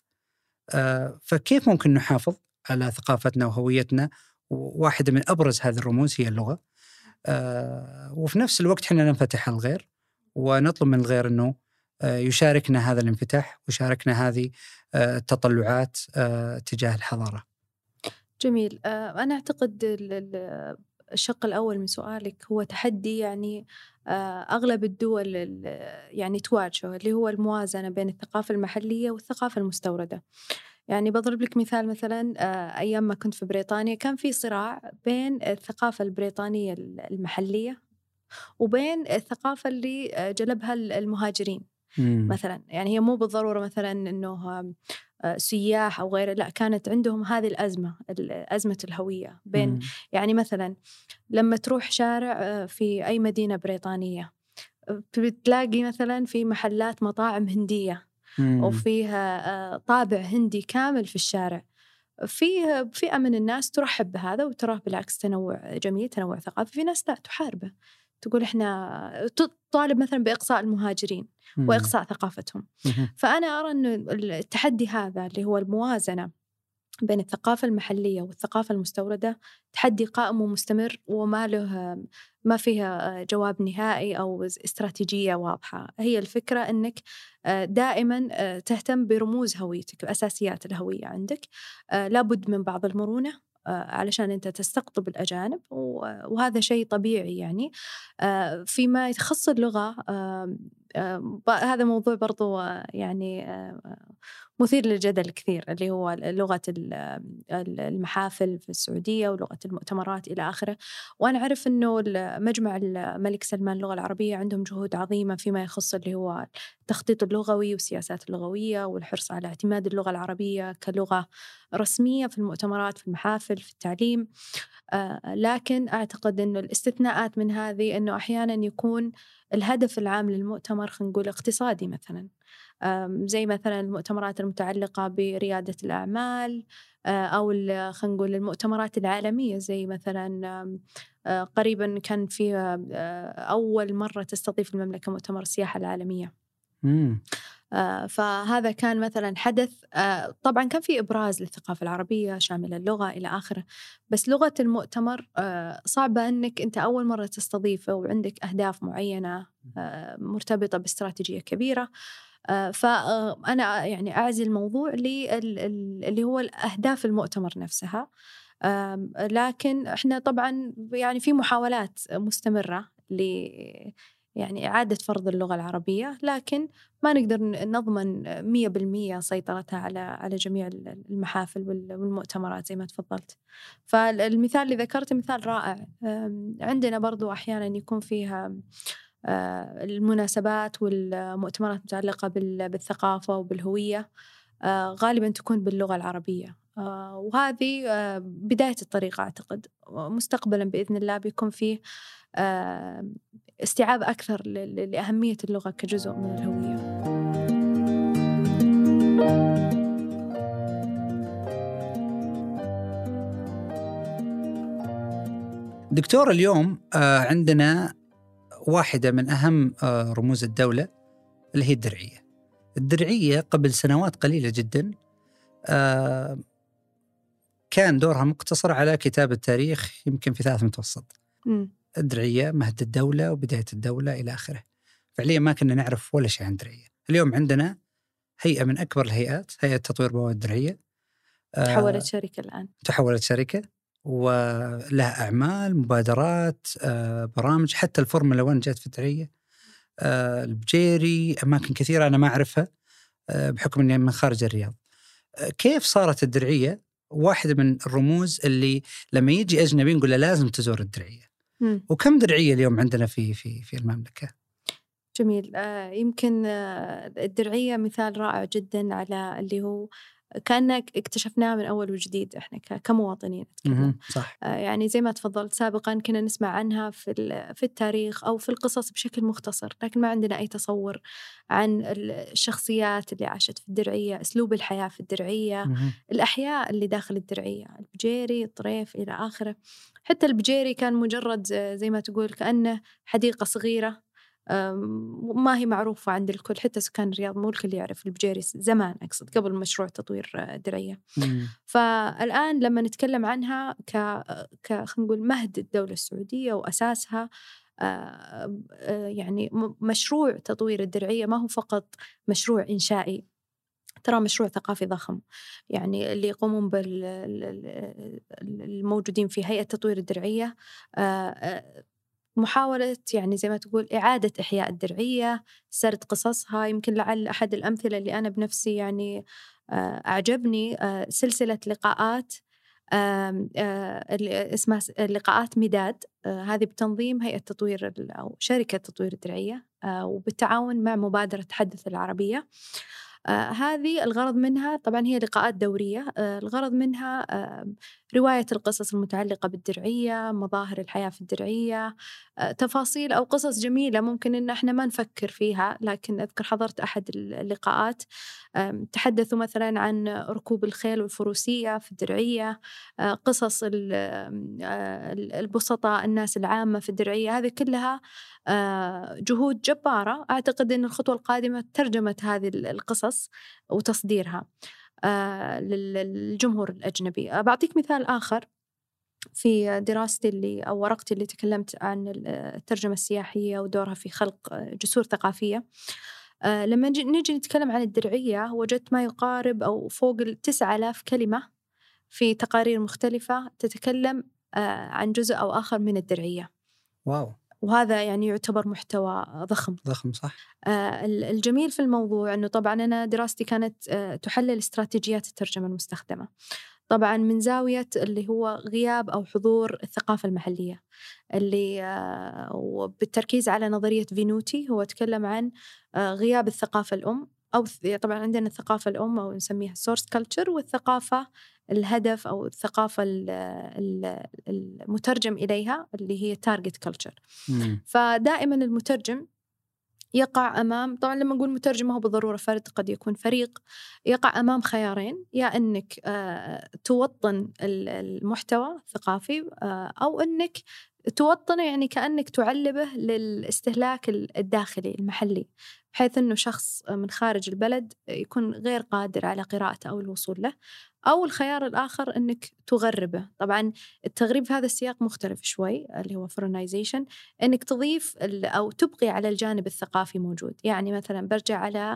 فكيف ممكن نحافظ على ثقافتنا وهويتنا؟ واحدة من أبرز هذه الرموز هي اللغة، وفي نفس الوقت حنا ننفتح على الغير ونطلب من الغير أنه يشاركنا هذا الانفتاح ويشاركنا هذه التطلعات تجاه الحضارة. جميل. أنا أعتقد الشق الأول من سؤالك هو تحدي يعني أغلب الدول يعني تواجهه، اللي هو الموازنة بين الثقافة المحلية والثقافة المستوردة. يعني بضرب لك مثال، مثلا أيام ما كنت في بريطانيا كان في صراع بين الثقافة البريطانية المحلية وبين الثقافة اللي جلبها المهاجرين مثلا. يعني هي مو بالضرورة مثلا أنه سياح أو غيره، لا، كانت عندهم هذه أزمة الهوية بين يعني مثلا لما تروح شارع في أي مدينة بريطانية بتلاقي مثلا في محلات مطاعم هندية وفيها طابع هندي كامل في الشارع. فيه فئة من الناس ترحب بهذا وتراه بالعكس تنوع جميل، تنوع ثقافي. في ناس لا، تحاربه، تقول إحنا تطالب مثلا بإقصاء المهاجرين وإقصاء ثقافتهم. فأنا أرى أن التحدي هذا اللي هو الموازنة بين الثقافة المحلية والثقافة المستوردة تحدي قائم ومستمر، ما فيها جواب نهائي أو استراتيجية واضحة. هي الفكرة أنك دائما تهتم برموز هويتك، أساسيات الهوية عندك. لابد من بعض المرونة علشان أنت تستقطب الأجانب، وهذا شيء طبيعي. يعني فيما يخص اللغة، هذا موضوع برضو يعني مثير للجدل كثير، اللي هو لغة المحافل في السعودية ولغة المؤتمرات إلى آخره. وأنا أعرف أنه مجمع الملك سلمان للغة العربية عندهم جهود عظيمة فيما يخص اللي هو التخطيط اللغوي والسياسات اللغوية والحرص على اعتماد اللغة العربية كلغة رسمية في المؤتمرات، في المحافل، في التعليم. لكن أعتقد أنه الاستثناءات من هذه أنه أحيانا يكون الهدف العام للمؤتمر خلينا نقول اقتصادي مثلا، زي مثلا المؤتمرات المتعلقة بريادة الأعمال، أو خلينا نقول المؤتمرات العالمية، زي مثلا قريبا كان في أول مرة تستضيف المملكة مؤتمر السياحة العالمية. فهذا كان مثلا حدث، طبعا كان في إبراز للثقافة العربية شامل اللغة إلى آخره، بس لغة المؤتمر صعبة أنك أنت أول مرة تستضيفه وعندك أهداف معينة مرتبطة باستراتيجية كبيرة. فأنا يعني أعزل الموضوع اللي هو الأهداف المؤتمر نفسها. لكن إحنا طبعا يعني في محاولات مستمرة يعني إعادة فرض اللغة العربية، لكن ما نقدر نضمن 100% سيطرتها على جميع المحافل والمؤتمرات زي ما تفضلت. فالمثال اللي ذكرته مثال رائع. عندنا برضو أحيانا يكون فيها المناسبات والمؤتمرات المتعلقة بالثقافة وبالهوية، غالبا تكون باللغة العربية، وهذه بداية الطريق. أعتقد مستقبلا بإذن الله بيكون فيه استيعاب أكثر لأهمية اللغة كجزء من الهوية. دكتور، اليوم عندنا واحدة من أهم رموز الدولة اللي هي الدرعية. الدرعية قبل سنوات قليلة جدا كان دورها مقتصر على كتابة تاريخ يمكن في 3 متوسط. الدرعية مهد الدولة وبداية الدولة إلى آخره. فعليا ما كنا نعرف ولا شيء عن الدرعية. اليوم عندنا هيئة من أكبر الهيئات، هيئة تطوير بوابة الدرعية، تحولت شركة الآن، تحولت شركة ولها أعمال، مبادرات، برامج. حتى الفورمولا 1 جات في الدرعية، البجيري، أماكن كثيرة أنا ما أعرفها بحكم أني من خارج الرياض. كيف صارت الدرعية واحدة من الرموز اللي لما يجي أجنبي نقول له لازم تزور الدرعية؟ وكم درعية اليوم عندنا في المملكة؟ جميل. يمكن الدرعية مثال رائع جدا على اللي هو كأننا اكتشفناه من أول وجديد إحنا كمواطنين أتكلم. صح. يعني زي ما تفضلت سابقا كنا نسمع عنها في التاريخ أو في القصص بشكل مختصر، لكن ما عندنا أي تصور عن الشخصيات اللي عاشت في الدرعية، أسلوب الحياة في الدرعية، الأحياء اللي داخل الدرعية، البجيري، الطريف إلى آخره. حتى البجيري كان مجرد زي ما تقول كأنه حديقة صغيرة ما هي معروفة عند الكل، حتى سكان الرياض مو الكل يعرف البجيري زمان، أقصد قبل مشروع تطوير الدرعية. فالآن لما نتكلم عنها خلينا نقول مهد الدولة السعودية وأساسها، يعني مشروع تطوير الدرعية ما هو فقط مشروع إنشائي، ترى مشروع ثقافي ضخم. يعني اللي يقومون الموجودين في هيئة تطوير الدرعية محاولة يعني زي ما تقول إعادة إحياء الدرعية، سرد قصصها. يمكن لعل أحد الأمثلة اللي أنا بنفسي يعني أعجبني سلسلة لقاءات اسمها لقاءات مداد، هذه بتنظيم هيئة تطوير أو شركة تطوير الدرعية وبالتعاون مع مبادرة تحدث العربية. هذه الغرض منها طبعا هي لقاءات دورية، الغرض منها رواية القصص المتعلقة بالدرعية، مظاهر الحياة في الدرعية، تفاصيل أو قصص جميلة ممكن إن احنا ما نفكر فيها. لكن أذكر حضرت أحد اللقاءات تحدثوا مثلا عن ركوب الخيل والفروسية في الدرعية، قصص البسطاء، الناس العامة في الدرعية. هذه كلها جهود جبارة. أعتقد أن الخطوة القادمة ترجمة هذه القصص وتصديرها للجمهور الأجنبي. بعطيك مثال آخر. في دراستي أو ورقتي اللي تكلمت عن الترجمة السياحية ودورها في خلق جسور ثقافية، لما نجي نتكلم عن الدرعية وجدت ما يقارب أو فوق 9,000 كلمة في تقارير مختلفة تتكلم عن جزء أو آخر من الدرعية. واو. وهذا يعني يعتبر محتوى ضخم صح. الجميل في الموضوع أنه طبعا أنا دراستي كانت تحلل استراتيجيات الترجمة المستخدمة، طبعا من زاوية اللي هو غياب أو حضور الثقافة المحلية، اللي وبالتركيز على نظرية فينوتي. هو تكلم عن غياب الثقافة الأم، أو طبعا عندنا الثقافة الأم أو نسميها source culture، والثقافة الهدف أو الثقافة المترجم إليها اللي هي target culture. فدائما المترجم يقع أمام، طبعا لما نقول مترجم ما هو بالضرورة فرد، قد يكون فريق، يقع أمام خيارين: يا أنك توطن المحتوى الثقافي، أو أنك توطنه يعني كأنك تعلبه للاستهلاك الداخلي المحلي، بحيث أنه شخص من خارج البلد يكون غير قادر على قراءته أو الوصول له. أو الخيار الآخر أنك تغربه. طبعا التغريب في هذا السياق مختلف شوي، اللي هو foreignization، أنك تضيف أو تبقي على الجانب الثقافي موجود. يعني مثلا برجع على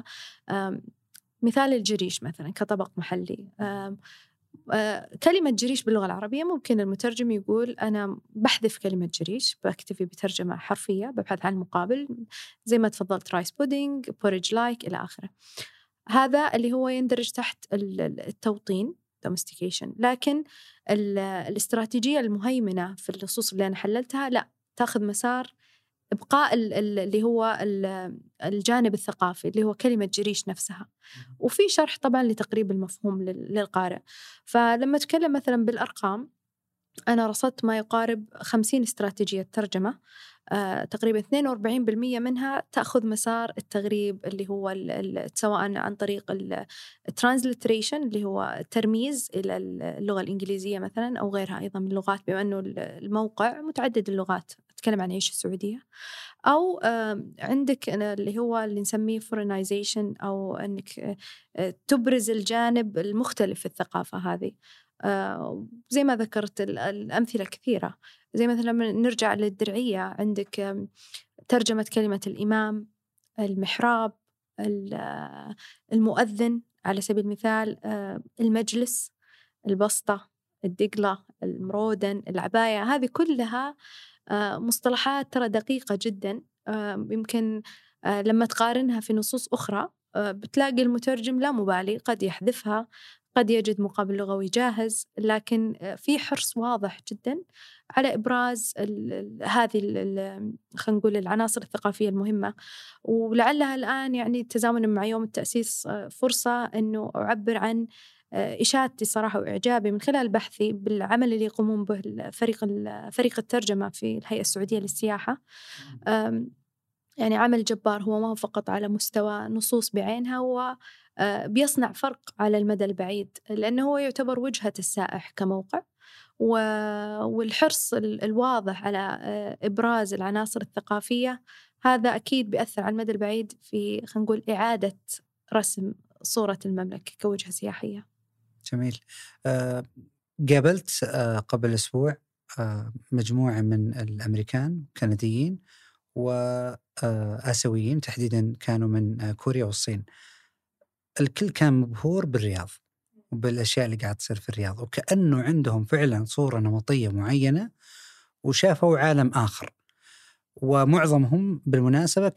مثال الجريش مثلا كطبق محلي. كلمة جريش باللغة العربية ممكن المترجم يقول أنا بحذف كلمة جريش، بكتفي بترجمة حرفية، ببحث عن المقابل زي ما تفضلت رايس بودينج، بوريج لايك إلى آخره. هذا اللي هو يندرج تحت التوطين domestication. لكن الاستراتيجية المهيمنة في النصوص اللي أنا حللتها لا، تأخذ مسار إبقاء اللي هو الجانب الثقافي اللي هو كلمة جريش نفسها، وفي شرح طبعا لتقريب المفهوم للقارئ. فلما أتكلم مثلا بالأرقام، أنا رصدت ما يقارب 50 استراتيجية ترجمة، تقريبا 42% منها تأخذ مسار التغريب، اللي هو سواء عن طريق الترانزليتريشن اللي هو الترميز إلى اللغة الإنجليزية مثلا، أو غيرها أيضا من اللغات، بما أنه الموقع متعدد اللغات، أتكلم عن عيش السعودية. أو عندك اللي هو اللي نسميه foreignization، أو أنك تبرز الجانب المختلف في الثقافة هذه. زي ما ذكرت الأمثلة كثيرة، زي مثلا نرجع للدرعية، عندك ترجمة كلمة الإمام، المحراب، المؤذن على سبيل المثال، المجلس، البسطة، الدقلة، المرودن، العباية. هذه كلها مصطلحات ترى دقيقة جدا، يمكن لما تقارنها في نصوص أخرى بتلاقي المترجم لا مبالي قد يحذفها، قد يجد مقابل لغوي جاهز، لكن في حرص واضح جدا على إبراز هذه خلينا نقول العناصر الثقافية المهمة. ولعلها الآن يعني تزامنا مع يوم التأسيس فرصة أنه أعبر عن إشادتي صراحة وإعجابي من خلال بحثي بالعمل اللي يقومون به فريق الترجمة في الهيئة السعودية للسياحة. يعني عمل جبار، هو ما هو فقط على مستوى نصوص بعينها، هو بيصنع فرق على المدى البعيد، لأنه هو يعتبر وجهة السائح كموقع، والحرص الواضح على إبراز العناصر الثقافية هذا أكيد بيأثر على المدى البعيد في خلينا نقول إعادة رسم صورة المملكة كوجهة سياحية. جميل. قابلت قبل أسبوع مجموعة من الأمريكان كنديين وآسيويين، تحديدا كانوا من كوريا والصين. الكل كان مبهور بالرياض وبالأشياء اللي قاعد تصير في الرياض، وكأنه عندهم فعلا صورة نمطية معينة وشافوا عالم آخر. ومعظمهم بالمناسبة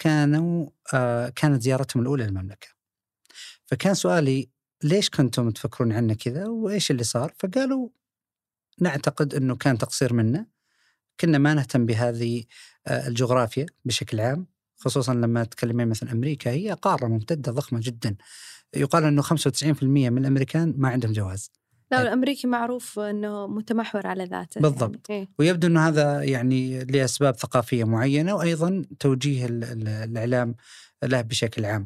كانت زيارتهم الأولى للمملكة. فكان سؤالي ليش كنتم تفكرون عنا كذا وإيش اللي صار؟ فقالوا نعتقد أنه كان تقصير منا، كنا ما نهتم بهذه الجغرافيا بشكل عام، خصوصا لما تكلمين مثلا أمريكا هي قارة ممتدة ضخمة جدا، يقال أنه 95% من الأمريكان ما عندهم جواز. لا، الأمريكي معروف أنه متمحور على ذاته بالضبط. يعني. ويبدو أنه هذا يعني لأسباب ثقافية معينة، وأيضا توجيه الإعلام له بشكل عام.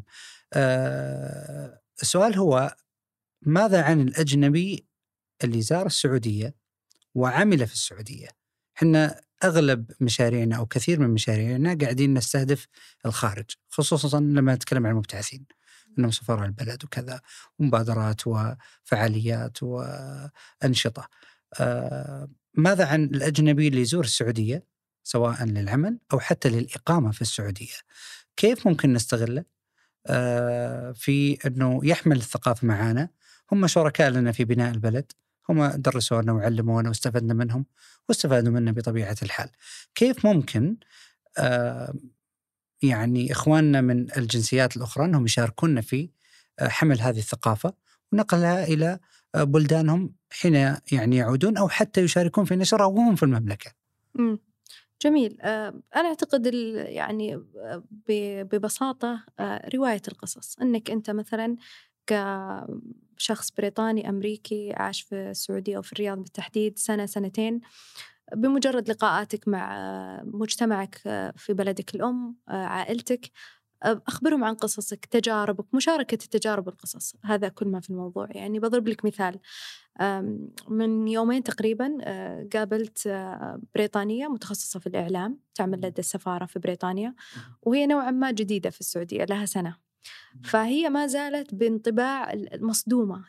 السؤال هو ماذا عن الأجنبي اللي زار السعودية وعمل في السعودية؟ حنا أغلب مشاريعنا أو كثير من مشاريعنا قاعدين نستهدف الخارج، خصوصا لما نتكلم عن المبتعثين أنهم سفراء البلد وكذا، ومبادرات وفعاليات وأنشطة. ماذا عن الأجنبي اللي يزور السعودية سواء للعمل أو حتى للإقامة في السعودية؟ كيف ممكن نستغله في أنه يحمل الثقافة معانا؟ هم شركاء لنا في بناء البلد، هم درسونا وعلمونا واستفدنا منهم واستفادوا منا بطبيعة الحال. كيف ممكن يعني إخواننا من الجنسيات الأخرى أنهم يشاركون في حمل هذه الثقافة ونقلها إلى بلدانهم حين يعني يعودون، أو حتى يشاركون في نشرها وهم في المملكة. جميل. أنا أعتقد يعني ببساطة رواية القصص، أنك أنت مثلا كشخص بريطاني أمريكي عاش في السعودية أو في الرياض بالتحديد سنة سنتين، بمجرد لقاءاتك مع مجتمعك في بلدك الأم، عائلتك، أخبرهم عن قصصك، تجاربك، مشاركة التجارب والقصص، هذا كل ما في الموضوع. يعني بضرب لك مثال، من يومين تقريبا قابلت بريطانية متخصصة في الإعلام تعمل لدى السفارة في بريطانيا، وهي نوعا ما جديدة في السعودية، لها سنة. فهي ما زالت بانطباع المصدومة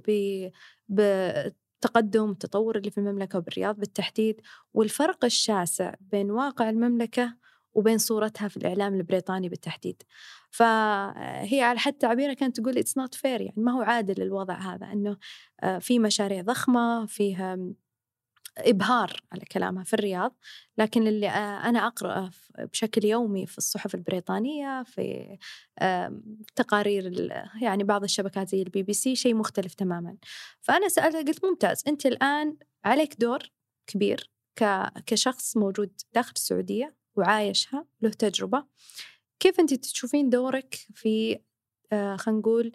بالتقدم التطور اللي في المملكة وبالرياض بالتحديد، والفرق الشاسع بين واقع المملكة وبين صورتها في الإعلام البريطاني بالتحديد. فهي على حد تعبيرها كانت تقول it's not fair، يعني ما هو عادل الوضع هذا، أنه في مشاريع ضخمة فيها إبهار على كلامها في الرياض، لكن اللي أنا أقرأه بشكل يومي في الصحف البريطانية في تقارير يعني بعض الشبكات زي BBC شيء مختلف تماما. فأنا سألتها قلت ممتاز، أنت الآن عليك دور كبير كشخص موجود داخل السعودية وعايشها له تجربة، كيف أنت تشوفين دورك في خلينا نقول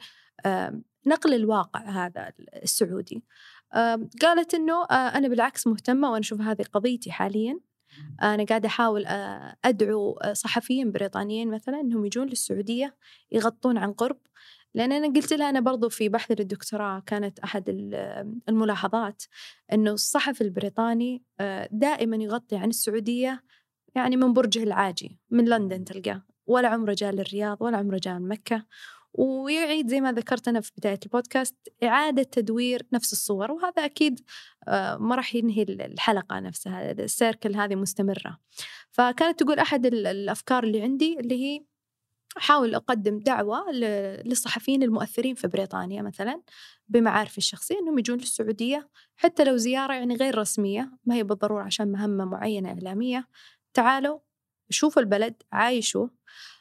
نقل الواقع هذا السعودي؟ قالت إنه أنا بالعكس مهتمة، وأنا أشوف هذه قضيتي حالياً. أنا قاعدة أحاول أدعو صحفيين بريطانيين مثلاً إنهم يجون للسعودية يغطون عن قرب، لأن أنا قلت لها أنا برضو في بحث للدكتوراه كانت أحد الملاحظات إنه الصحفي البريطاني دائماً يغطي عن السعودية، يعني من برجه العاجي من لندن تلقاه، ولا عمره جاء للرياض ولا عمره جاء مكة، ويعيد زي ما ذكرت أنا في بداية البودكاست إعادة تدوير نفس الصور، وهذا أكيد ما راح ينهي الحلقة نفسها، السيركل هذه مستمرة. فكانت تقول أحد الأفكار اللي عندي اللي هي أحاول أقدم دعوة للصحفيين المؤثرين في بريطانيا مثلا بمعارفي الشخصية أنهم يجون للسعودية، حتى لو زيارة يعني غير رسمية، ما هي بالضرورة عشان مهمة معينة إعلامية، تعالوا شوفوا البلد عايشوا.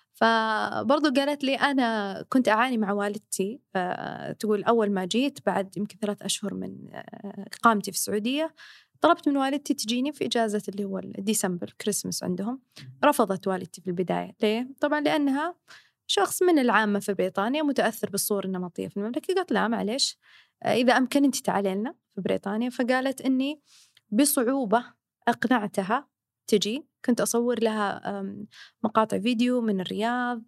فبرضو قالت لي أنا كنت أعاني مع والدتي، تقول أول ما جيت بعد يمكن 3 أشهر من إقامتي في السعودية طلبت من والدتي تجيني في إجازة اللي هو ديسمبر كريسمس عندهم، رفضت والدتي في البداية. ليه؟ طبعا لأنها شخص من العامة في بريطانيا متأثر بالصورة النمطية في المملكة. قالت لا معليش، إذا أمكن أنت تعالي لنا في بريطانيا. فقالت إني بصعوبة أقنعتها تجي، كنت أصور لها مقاطع فيديو من الرياض،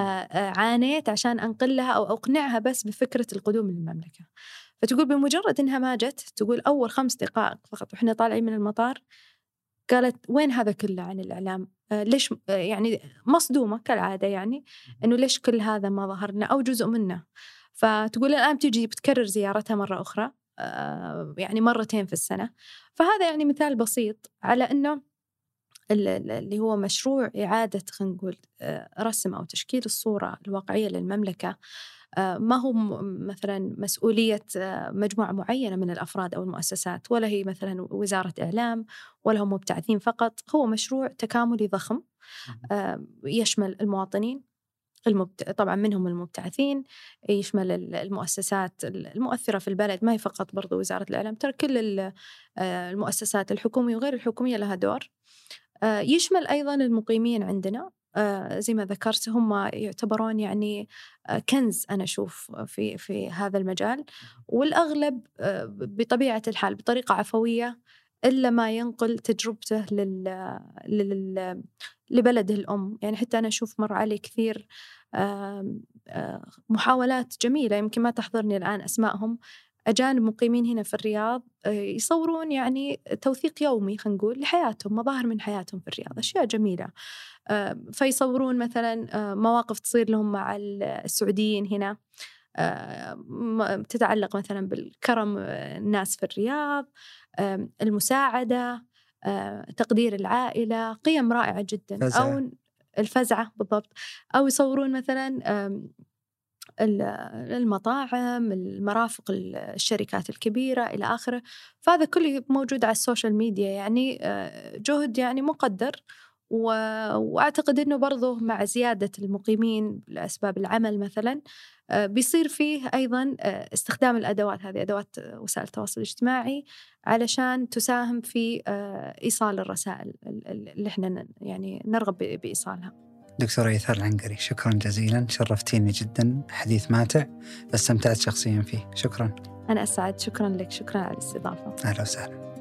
عانيت عشان أنقل لها أو أقنعها بس بفكرة القدوم للمملكة. فتقول بمجرد إنها ما جت، تقول أول 5 دقائق فقط وإحنا طالعين من المطار قالت وين هذا كله عن الإعلام؟ ليش يعني مصدومة كالعادة، يعني إنه ليش كل هذا ما ظهرنا أو جزء منه. فتقول الآن تجي بتكرر زيارتها مرة أخرى، يعني 2 مرات في السنة. فهذا يعني مثال بسيط على إنه اللي هو مشروع إعادة خلينا نقول رسم أو تشكيل الصورة الواقعية للمملكة، ما هو مثلا مسؤولية مجموعة معينة من الأفراد أو المؤسسات، ولا هي مثلا وزارة إعلام، ولا هم مبتعثين فقط. هو مشروع تكاملي ضخم يشمل المواطنين طبعا منهم المبتعثين، يشمل المؤسسات المؤثرة في البلد، ما هي فقط برضو وزارة الإعلام، ترى كل المؤسسات الحكومية وغير الحكومية لها دور. يشمل أيضا المقيمين عندنا، زي ما ذكرت هم يعتبرون يعني كنز أنا أشوف في هذا المجال، والأغلب بطبيعة الحال بطريقة عفوية إلا ما ينقل تجربته لبلده الأم. يعني حتى أنا أشوف مر علي كثير محاولات جميلة يمكن ما تحضرني الآن أسمائهم، أجانب مقيمين هنا في الرياض يصورون يعني توثيق يومي خلينا نقول لحياتهم، مظاهر من حياتهم في الرياض، أشياء جميلة. فيصورون مثلا مواقف تصير لهم مع السعوديين هنا، تتعلق مثلا بالكرم الناس في الرياض، المساعدة، تقدير العائلة، قيم رائعة جدا. فزعة. أو الفزعة بالضبط. أو يصورون مثلا المطاعم، المرافق، الشركات الكبيرة إلى آخره. فهذا كله موجود على السوشيال ميديا، يعني جهد يعني مقدر وأعتقد أنه برضو مع زيادة المقيمين لأسباب العمل مثلا بيصير فيه أيضا استخدام الأدوات هذه، أدوات وسائل التواصل الاجتماعي، علشان تساهم في إيصال الرسائل اللي احنا يعني نرغب بإيصالها. دكتورة إيثار العنقري، شكرا جزيلا، شرفتيني جدا، حديث ماتع، استمتعت شخصيا فيه. شكرا. أنا أسعد، شكرا لك، شكرا على الاستضافة. أهلا وسهلا.